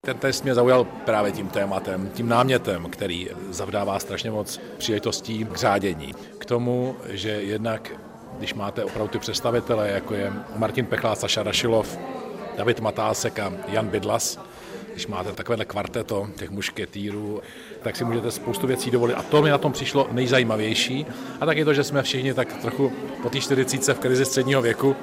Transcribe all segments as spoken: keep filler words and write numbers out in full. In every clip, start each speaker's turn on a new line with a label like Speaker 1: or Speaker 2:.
Speaker 1: Ten test mě zaujal právě tím tématem, tím námětem, který zavdává strašně moc příležitostí k řádění. K tomu, že jednak, když máte opravdu ty představitele, jako je Martin Pechlá, Saša Rašilov, David Matásek a Jan Bydlas, když máte takovéhle kvarteto těch mušketýrů, tak si můžete spoustu věcí dovolit. A to mi na tom přišlo nejzajímavější. A tak je to, že jsme všichni tak trochu po té čtyřicítce v krizi středního věku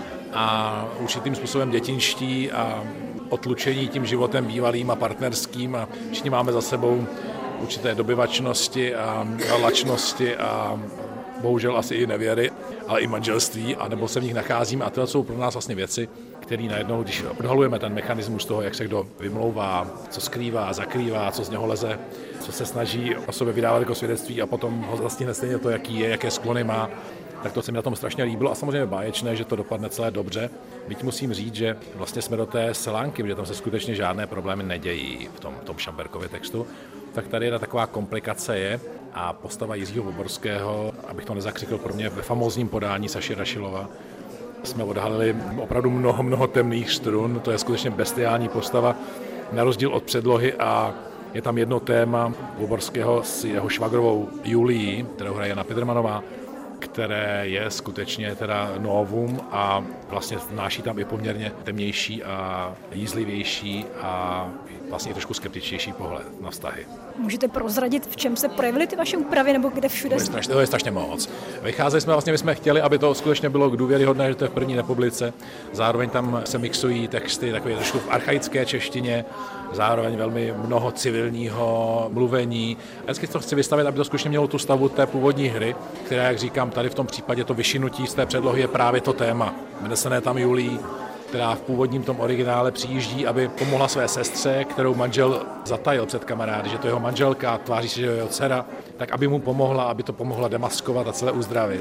Speaker 1: a určitým způsobem dětinští a otlučení tím životem bývalým a partnerským a všichni máme za sebou určité dobyvačnosti a lačnosti a bohužel asi i nevěry, ale i manželství, anebo se v nich nacházíme a to jsou pro nás vlastně věci, které najednou, když odhalujeme ten mechanismus toho, jak se kdo vymlouvá, co skrývá, zakrývá, co z něho leze, co se snaží o sobě vydávat jako svědectví a potom ho zastihne stejně to, jaký je, jaké sklony má, tak to se mi na tom strašně líbilo a samozřejmě báječné, že to dopadne celé dobře. Byť musím říct, že vlastně jsme do té selánky, protože tam se skutečně žádné problémy nedějí v tom, tom Šamberkově textu, tak tady jedna taková komplikace je a postava Jiřího Voborského, abych to nezakřikl pro mě ve famózním podání Saši Rašilova, jsme odhalili opravdu mnoho, mnoho temných strun, to je skutečně bestiální postava, na rozdíl od předlohy a je tam jedno téma Voborského s jeho švagrovou Julií, kterou hraje Jana Pidermanová, které je skutečně teda novum a vlastně vnáší tam i poměrně temnější a jízlivější a vlastně i trošku skeptičtější pohled na vztahy.
Speaker 2: Můžete prozradit, v čem se projevily ty vaše úpravy, nebo kde všude?
Speaker 1: To je strašně, to je strašně moc. Vycházeli jsme vlastně, my jsme chtěli, aby to skutečně bylo důvěryhodné, že to je v první republice. Zároveň tam se mixují texty takové trošku v archaické češtině, zároveň velmi mnoho civilního mluvení. A vždycky to chci vystavit, aby to skutečně mělo tu stavu té původní hry, která, jak říkám, tady v tom případě to vyšinutí z té předlohy je právě to téma. Jmenuje tam Julii, která v původním tom originále přijíždí, aby pomohla své sestře, kterou manžel zatajil před kamarády, že to je jeho manželka, tváří se, že je jeho dcera, tak aby mu pomohla, aby to pomohla demaskovat a celé uzdravit.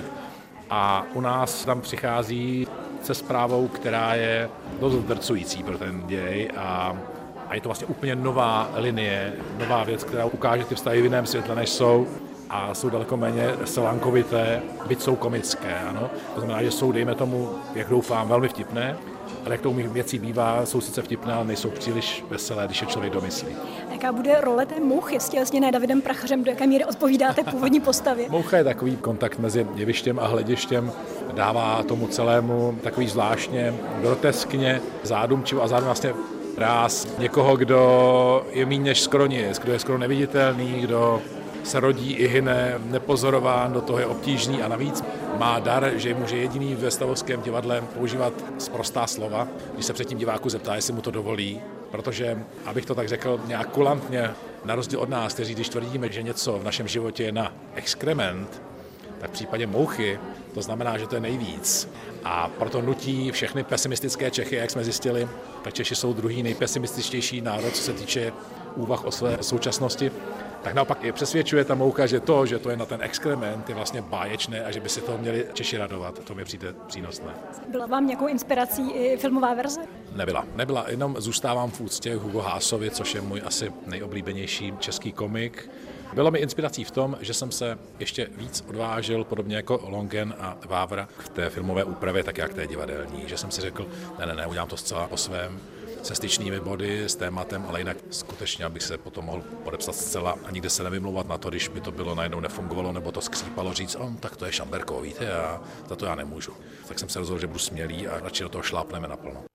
Speaker 1: A u nás tam přichází se zprávou, která je dost drcující pro ten děj a, a je to vlastně úplně nová linie, nová věc, která ukáže ty vztahy v jiném světle, než jsou. A jsou daleko méně selánkovité, byť jsou komické, ano. To znamená, že jsou, dejme tomu, jak doufám, velmi vtipné, ale jak to u mých věcí bývá, jsou sice vtipné, ale nejsou příliš veselé, když je člověk domyslí.
Speaker 2: Jaká bude role té mouchy, stělesněné Davidem Prachařem, do jaké míry odpovídáte původní postavě?
Speaker 1: Moucha je takový kontakt mezi jevištěm a hledištěm, dává tomu celému takový zvláštně groteskně zádumčivý a zároveň vlastně ráz někoho, kdo je méně než skoro nic, kdo je skoro neviditelný, kdo se rodí i hyne, nepozorován, do toho je obtížný a navíc má dar, že může jediný ve stavovském divadle používat sprostá slova, když se předtím diváku zeptá, jestli mu to dovolí, protože, abych to tak řekl nějak kulantně, na rozdíl od nás, kteří když tvrdíme, že něco v našem životě je na exkrement, tak v případě mouchy to znamená, že to je nejvíc. A proto nutí všechny pesimistické Čechy, jak jsme zjistili, tak Češi jsou druhý nejpesimističtější národ, co se týče úvah o své současnosti. Tak naopak je přesvědčuje ta moucha, že to, že to je na ten exkrement, je vlastně báječné a že by si toho měli Češi radovat. To mi přijde přínosné.
Speaker 2: Byla vám nějakou inspirací i filmová verze?
Speaker 1: Nebyla. Nebyla, jenom zůstávám v úctě Hugo Hásovi, což je můj asi nejoblíbenější český komik. Bylo mi inspirací v tom, že jsem se ještě víc odvážil, podobně jako Longen a Vávra v té filmové úpravě, tak jak té divadelní, že jsem si řekl, ne, ne, ne, udělám to zcela po svém, se styčnými body, s tématem, ale jinak skutečně, abych se potom mohl podepsat zcela a nikde se nevymlouvat na to, když by to bylo najednou nefungovalo, nebo to skřípalo říct, oh, tak to je Šamberko, víte, a za to já nemůžu. Tak jsem se rozhodl, že budu smělý a radši do toho šlápneme naplno.